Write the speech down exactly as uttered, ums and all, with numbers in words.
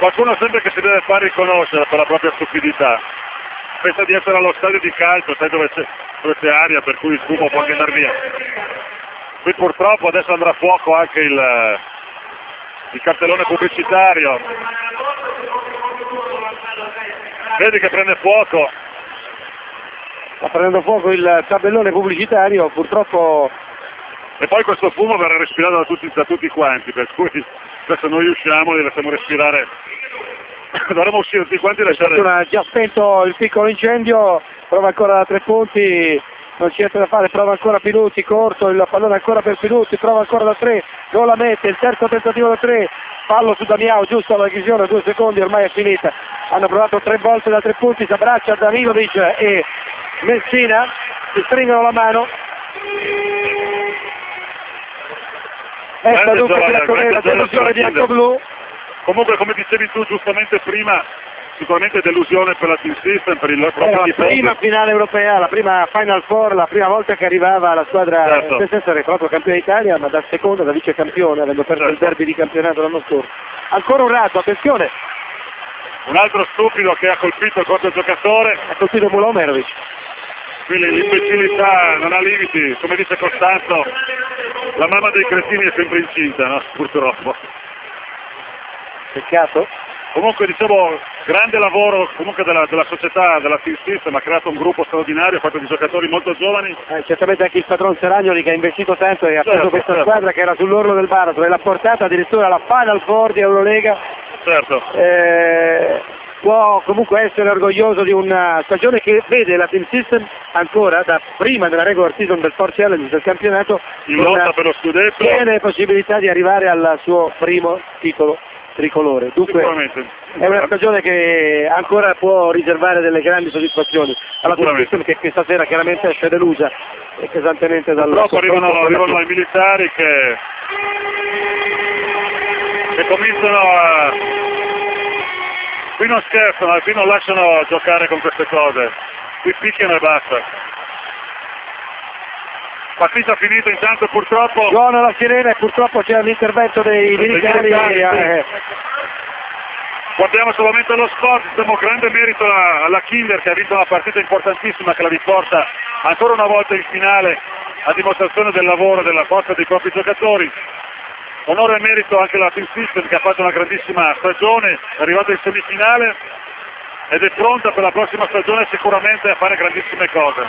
Qualcuno sempre che si deve far riconoscere per la propria stupidità. Pensa di essere allo stadio di calcio, sai dove c'è, dove c'è aria, per cui il fumo può anche andare via. Qui purtroppo adesso andrà a fuoco anche il, il cartellone pubblicitario. Vedi che prende fuoco. Sta prendendo fuoco il tabellone pubblicitario, purtroppo. E poi questo fumo verrà respirato da tutti, da tutti quanti, per cui se noi usciamo li lasciamo respirare. Dovremmo uscire tutti quanti e lasciare... Ha già spento il piccolo incendio, prova ancora da tre punti, non c'è niente da fare, prova ancora Pinucci, corto, il pallone ancora per Pinucci, prova ancora da tre, non la mette, il terzo tentativo da tre, fallo su Damiao, giusto alla chiusura, due secondi, ormai è finita. Hanno provato tre volte da tre punti, si abbraccia Danilovic e Messina, si stringono la mano. Ecco dunque la delusione bianco-blu. Comunque, come dicevi tu giustamente prima, sicuramente delusione per la Team System, per il proprio la prima finale europea, la prima Final Four, la prima volta che arrivava la squadra, certo. senza essere proprio campione d'Italia, ma da seconda, da vice campione, avendo perso certo. il derby di campionato l'anno scorso. Ancora un razzo, attenzione! Un altro stupido che ha colpito il corto giocatore. Ha colpito Mulomerovic. Quindi l'imbecillità non ha limiti, come dice Costanzo, la mamma dei cretini è sempre incinta, no? Purtroppo. Peccato. Comunque dicevo, grande lavoro comunque della, della società, della Team System, ha creato un gruppo straordinario, fatto di giocatori molto giovani. Eh, certamente anche il padron Seragnoli che ha investito tanto e ha certo, preso questa certo. squadra che era sull'orlo del baratro e l'ha portata addirittura alla Final Four di Eurolega. Certo. Eh, può comunque essere orgoglioso di una stagione che vede la Team System ancora da prima della regular season del Four Challenge del campionato in lotta per lo scudetto, piene possibilità di arrivare al suo primo titolo tricolore. Dunque è una stagione che ancora può riservare delle grandi soddisfazioni alla Team System, che questa sera chiaramente esce delusa e pesantemente dal purtroppo arrivano, arrivano i militari che, che cominciano a... qui non scherzano, qui non lasciano giocare con queste cose, qui picchiano e basta. Partita finita intanto purtroppo. Suona la sirena e purtroppo c'è l'intervento dei militari. Eh. Guardiamo solamente allo sport, diamo grande merito alla Kinder che ha vinto una partita importantissima che la riporta ancora una volta in finale a dimostrazione del lavoro e della forza dei propri giocatori. Onore e merito anche alla Team System che ha fatto una grandissima stagione, è arrivata in semifinale ed è pronta per la prossima stagione sicuramente a fare grandissime cose.